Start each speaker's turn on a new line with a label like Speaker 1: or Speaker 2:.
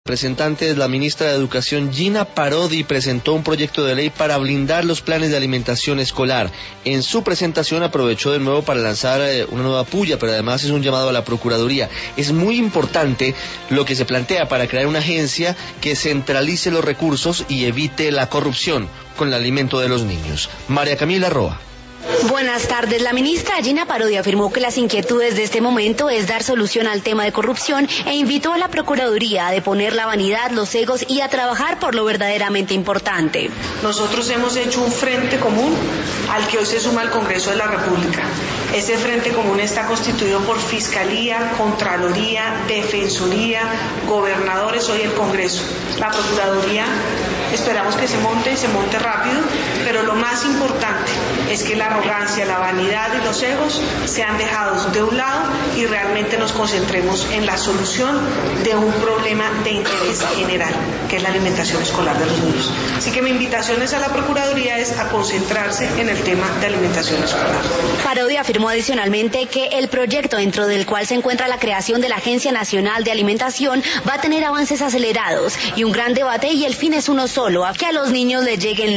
Speaker 1: Representantes, la ministra de Educación Gina Parodi presentó un proyecto de ley para blindar los planes de alimentación escolar. En su presentación aprovechó de nuevo para lanzar una nueva puya, pero además es un llamado a la Procuraduría. Es muy importante lo que se plantea para crear una agencia que centralice los recursos y evite la corrupción con el alimento de los niños. María Camila Roa.
Speaker 2: Buenas tardes. La ministra Gina Parodi afirmó que las inquietudes de este momento es dar solución al tema de corrupción e invitó a la Procuraduría a deponer la vanidad, los egos y a trabajar por lo verdaderamente importante.
Speaker 3: Nosotros hemos hecho un frente común al que hoy se suma el Congreso de la República. Ese frente común está constituido por Fiscalía, Contraloría, Defensoría, gobernadores, hoy el Congreso. La Procuraduría esperamos que se monte rápido, pero lo más importante es que la arrogancia, la vanidad y los egos sean dejados de un lado y realmente nos concentremos en la solución de un problema de interés general, que es la alimentación escolar de los niños. Así que mi invitación a la Procuraduría es a concentrarse en el tema de alimentación escolar.
Speaker 2: Parodi afirmó adicionalmente que el proyecto dentro del cual se encuentra la creación de la Agencia Nacional de Alimentación va a tener avances acelerados y un gran debate, y el fin es uno solo, a que a los niños les lleguen